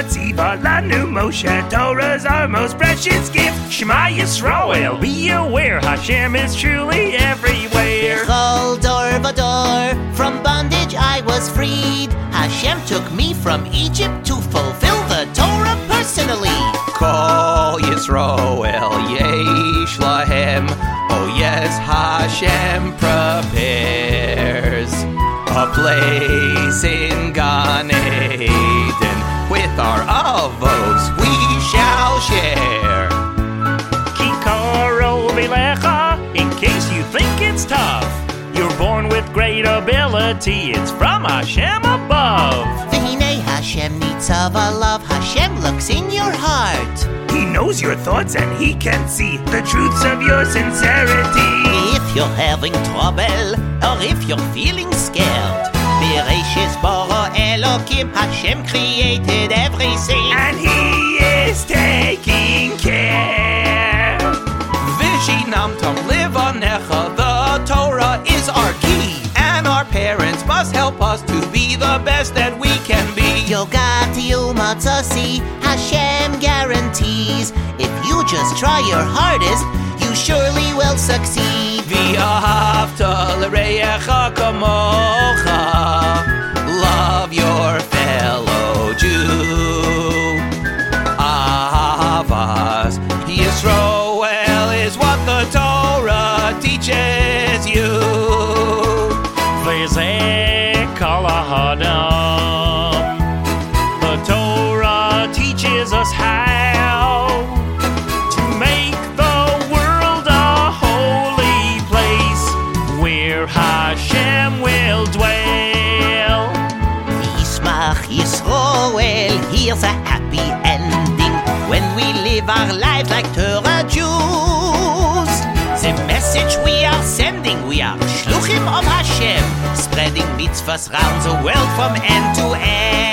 Tzivah Lanu Moshe, Torah's our most precious gift. Shema Yisrael, be aware, Hashem is truly everywhere. B'chol dor v'dor, from bondage I was freed. Hashem took me from Egypt to fulfill the Torah personally. Kol Yisroel yesh lahem. Oh yes, Hashem prepares a place in Gan Eden. With our avos we shall share. Kikaro Vilecha, in case you think it's tough. You're born with great ability, it's from Hashem above. V'hinei Hashem nitzav alav, Hashem looks in your heart. He knows your thoughts and he can see the truths of your sincerity. If you're having trouble, or if you're feeling scared, Bereshis bara Elokim, Hashem created everything. And he is taking care. Vishinam tam livanecha, the Torah is our key. And our parents must help us to be the best that we can be. Yogati umatzasi, Hashem guarantees. If you just try your hardest, you surely will succeed. V'ahavta l'reyecha kamocha, love your fellow Jew. Ahavas Yisroel is what the Torah teaches you. V'zeh kol ha'adam, the Torah teaches us how to make the world a holy place where Hashem will dwell. Yismach Yisroel, here's a happy ending when we live our lives like Torah Jews. The message we are sending, we are Shluchim of Hashem, spreading mitzvahs round the world from end to end.